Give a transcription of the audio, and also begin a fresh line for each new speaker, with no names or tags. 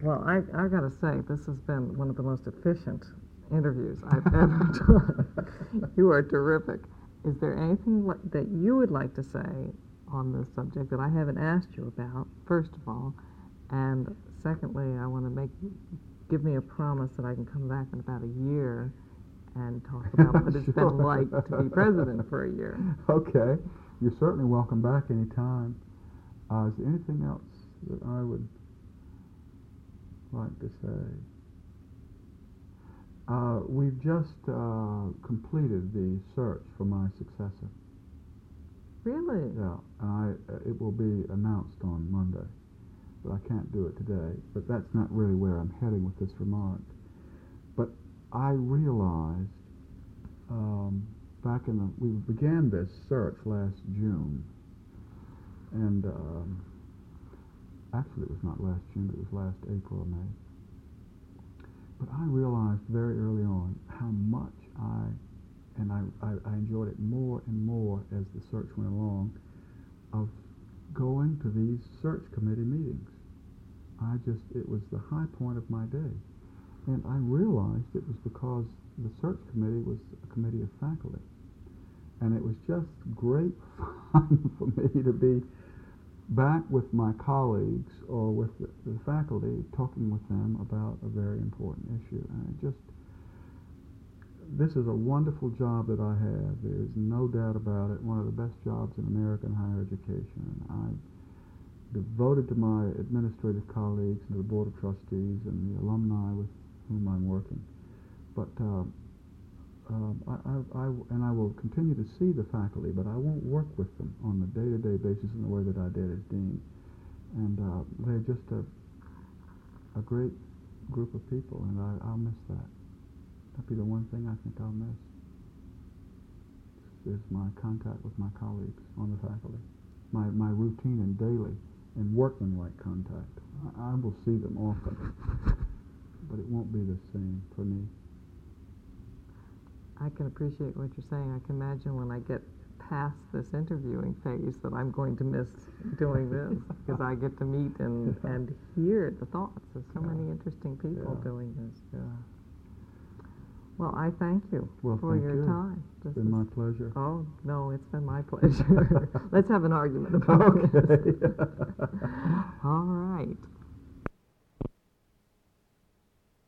Well, I got to say, this has been one of the most efficient interviews I've ever done. You are terrific. Is there anything that you would like to say on this subject that I haven't asked you about, first of all? And secondly, I want to give me a promise that I can come back in about a year and talk about what it's been like to be president for a year.
Okay. You're certainly welcome back any time. Is there anything else that I would like to say? We've just completed the search for my successor.
Really?
Yeah, and it will be announced on Monday, but I can't do it today. But that's not really where I'm heading with this remark. But I realized we began this search last June, and actually it was not last June, it was last April or May. But I realized very early on how much I enjoyed it more and more as the search went along, of going to these search committee meetings. It was the high point of my day. And I realized it was because the search committee was a committee of faculty. And it was just great fun for me to be back with my colleagues or with the faculty, talking with them about a very important issue. And this is a wonderful job that I have. There's no doubt about it. One of the best jobs in American higher education. I'm devoted to my administrative colleagues and to the Board of Trustees and the alumni with whom I'm working. But I will continue to see the faculty, but I won't work with them on a day-to-day basis in the way that I did as dean. And they're just a great group of people, and I'll miss that. That'll be the one thing I think I'll miss, is my contact with my colleagues on the faculty, my routine and daily and workmanlike contact. I will see them often, but it won't be the same for me.
I can appreciate what you're saying. I can imagine when I get past this interviewing phase that I'm going to miss doing this, because I get to meet and hear the thoughts of so many interesting people doing this.
Yeah.
Well, I thank you for your time.
It's been my pleasure.
Oh, no, it's been my pleasure. Let's have an argument about it.
Okay.
All right.